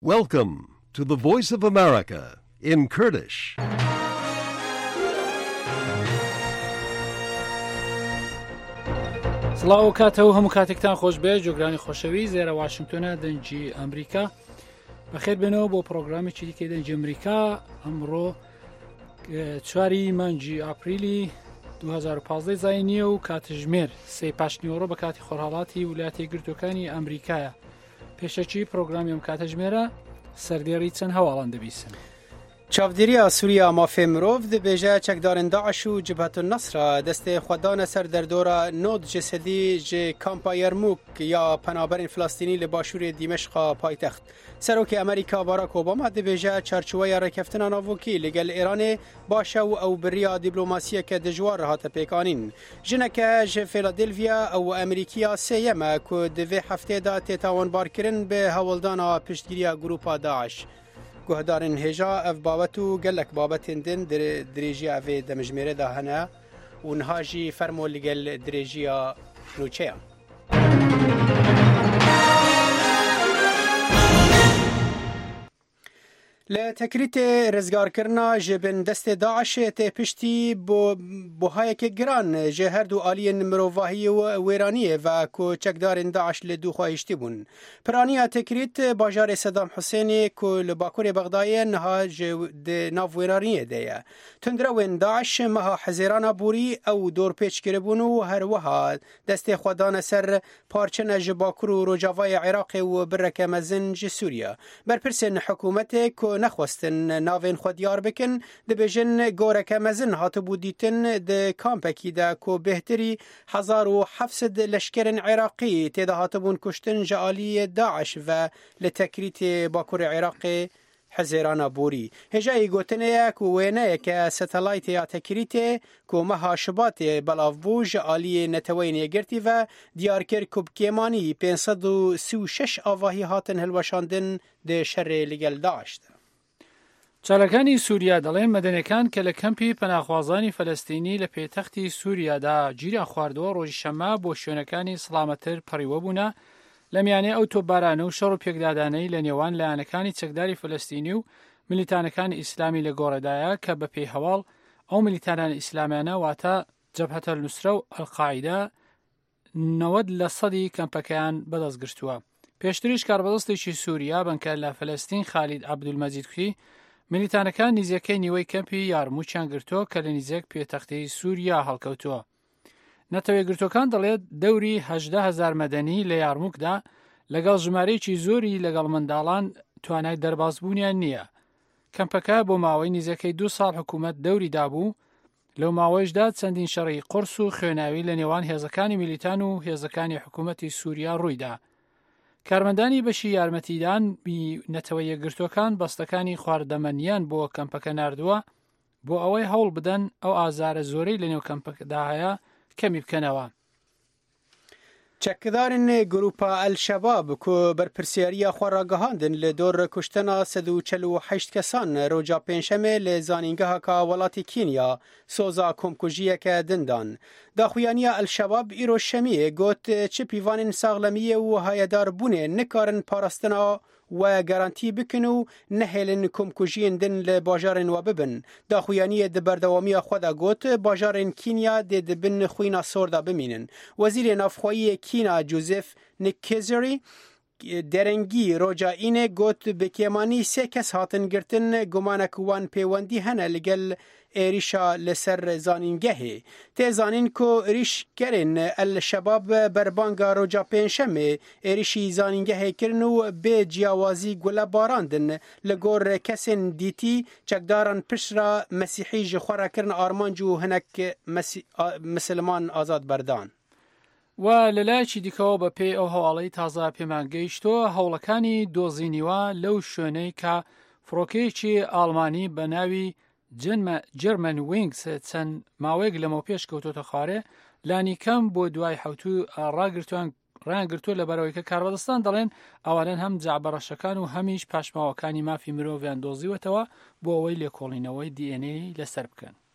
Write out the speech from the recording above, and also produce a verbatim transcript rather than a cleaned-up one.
Welcome to the Voice of America in Kurdish. سڵاو کاتەوە هەموو کاتێکتان خۆش بێ جۆگرانی خۆشەوی زێرە واشنگتۆنە دەنجی ئەمریکا بەخێر بێنەوە بۆ پرۆگرامی چیدیکەی دەنجی ئەمریکا ئەمڕۆ چواری مانگی ئاپریلی دوو هەزار و پانزدە زاینیە و کاتژمێر سێ پاشنیوەڕۆ بە کاتی خۆرهاڵاتی ویلایەتە یەکگرتووەکانی ئەمریکایە. پێشەکی پرۆگرامی ئەم کاتژمێرە سەردێڕی چەند هەواڵان دەبیسن. چاودێریە سووریا مافێ مرۆڤ دەبێژە چەکدارên داعش û Cibhetül Nesra destê xwe dane ser derdora nod cesedî ji kampa Yermûk ya penaberên Filastînî li başûrê Dîmeşqa paytext. Serokê Amerîka Barack Obama dibêje çarçoveya rêkeftina navokî li gel Îranê baş e û ew biriya dîplomasiyeke dijwar hate pêkanîn. Jineke ji Philadelphia ew Amerîkiya sêyem e ku di vê heftê de tê tawanbarkirin bi hewildana piştgiriya grûpa Daeş. Guhdarên hêja ev babet û gelek babetên din dirêjiya evê demijmêre de hene û niha jî fermo li gel dirêjiya nûçeyan. Li Tekritê rizgarkirina ji bin destê Daişê tê piştî buhayekê giran ji her du aliyên mirovahiyê û wêraniyê ve ku çekdarên Daeş li dû xwe hiştî bûn. Piraniya Tekrit bajarê Sedam Husênê ku li bakurê Bexdayê niha ji di nav wêraniyê de ye. Tundrewên Daeş meha hezêrana borî ew dorpêç kiribûn û her wiha destê xwe dane ser parçene ji bakur û rojavayê Iraqê û bireke mezin ji Sûriya. Berpirsên hikûmetê ku nexwestin navên xwe diyar bikin dibêjin goreke mezin hatibû dîtin di kampekî de ku bêhtirî hezar û heft sed leşkerên Iraqî têde hatibûn kuştin ji aliyê Daeş ve li Tekritê bakurê Iraqê hezêrana borî. Hêjayê gotinê ye ku wêneyeke satelaytê ya Tekritê ku meha Şibatê belav bû ji aliyê neteweyên yekgirtî ve diyar kir ku bi kêmanî pênc sed û sî û şeş avahî hatin hilweşandin di şerê li gel Daeş de. چالەکانی سووریا دەڵێن مەدەنیەکان کە لە کەمپی پەناخوازانی فەلەستینی لە پێتەختی سووریادا گیریان خواردەوە ڕۆژی شەمە بۆ شوێنەکانی سڵامەتر پەڕیوە بوونە لە میانێ ئەو تۆپبارانە و شەڕ و پێکدادانەی لە نێوان لایەنەکانی چەکداری فەلەستینی و ملیتانەکانی ئیسلامی لە گۆڕەدایە کە بە پێی هەواڵ ئەو ملیتانان ئیسلامیانە واتە جەبهەتەل نوسرە و ئەلقاعیدە نەوەد لە سەدی کەمپەکەیان بەدەستگرتووە. پێشتریش کاربەدەستێکی سووریا بنکە لە فەلەستین خالید عەبدولمەجید کوتی ملیتانەکان نیزەکەی نیوەی کەمپی یارموچیان گرتووە کە لە نیزێک پێتەختەی سووریا هەڵکەوتووە. نەتەوەیەکگرتوەکان دەڵێت دەوری هەژدە هەزار مەدەنی لە یارموکدا لەگەڵ ژمارەیەکی زۆری لەگەڵ منداڵان توانای دەربازبوونیان نییە. کەمپەکە بۆ ماوەی نیزەکەی دوو ساڵ حکوومەت دەوری دابوو لەو ماوەیشدا چەندین شەڕی قورس و خوێناوی لە نێوان هێزەکانی میلیتان و هێزەکانی حکوومەتی سووریا ڕوویدا. کارمەندانی بەشی یارمەتیدان نەتەوەی یەکگرتوەکان بەستەکانی خواردەمەنیان بۆ کەمپەکە ناردووە بۆ ئەوەی هەوڵ بدەن ئەو ئازارە زۆرەی لە نێو کەمپەکەدا هەیە کەمی بکەنەوە. چەکدارên grûpa El-Şebab ku berpirsiyariya xwe ragihandin li dor kuştina sed û çel û heşt kesan roja pênşemê li zanîngeheka welatê Kenya soza komkujiyeke din dan. Daxuyaniya El-Şebab îro şemiyê got çi pîvanên saxlemiyê û hayedar bûnê nikarin parastina we garantî bikin û nehêlin komkujiyên din li bajarên we bibin. Daxuyaniyê di berdewamiya xwe de got bajarên Kenya dê dibin xwîna sor de bimînin. Wezîrê Navxweyî Kenya Joseph Nikkezeri derengî roja înê got bi kêmanî sê kes hatin girtin gumanek wan pêwendî hene li gel êrîşa li ser zanîngehê. Tê zanîn ku êrîşgerên El-Şebab berbanga roja pênşemê êrişî zanîngehê kirin û bê ciyawazî gule barandin li gor kesên dîtî çekdaran pişra Mesîhî ji xwe re kirin armanc û hinek misilman azad berdan. و لەلایەکی دیکەوە بە پێی ئەو هەواڵەی تازە پێمان گەیشتووە هەوڵەکانی دۆزینیوە لەو شوێنەی کە فڕۆکەیەکی ئاڵمانی بە ناوی جەرمەن وینگس چەند ماوەیەک لەمەوە پێش کەوتۆتە خوارێ لانی کەم بۆ دوای حوتوو ڕاگرتوان ڕانگرتووە لە بەرەوەی کە کاربەدەستان دەڵێن ئەوانن هەم جعبەڕەشەکان و هەمیش پاشماوەکانی مافی مرۆڤیان دۆزیوەتەوە بۆ ئەوەی لێکۆڵینەوەی دی ئێن ئێ لەسەر بکەن.